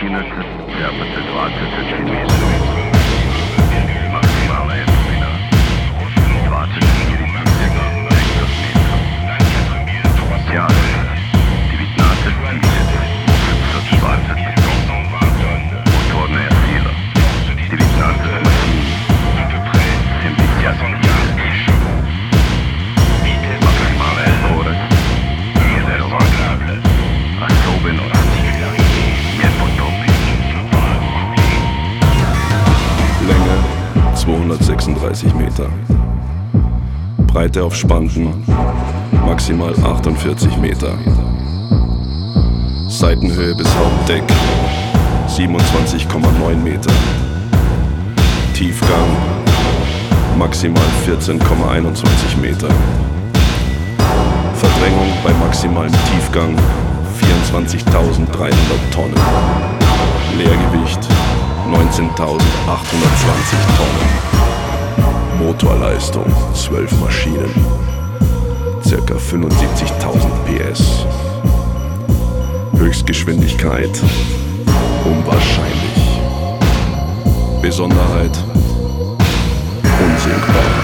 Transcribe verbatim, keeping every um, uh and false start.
двадцать километров. Максимальная глубина двадцать четыре метров. Тяжесть девятнадцать тысяч восемьсот двадцать тонн. Моторная сила девятнадцать машин семьдесят тысяч. Максимальная скорость невероятна. Особенность непотопlich. Länge zweihundertsechsunddreißig Meter. Breite auf Spanten maximal achtundvierzig Meter. Seitenhöhe bis Hauptdeck siebenundzwanzig Komma neun Meter. Tiefgang maximal vierzehn Komma einundzwanzig Meter. Verdrängung bei maximalem Tiefgang vierundzwanzigtausenddreihundert Tonnen. Leergewicht neunzehntausendachthundertzwanzig Tonnen. Motorleistung zwölf Maschinen. Circa fünfundsiebzigtausend P S. Höchstgeschwindigkeit unwahrscheinlich. Besonderheit unsinkbar.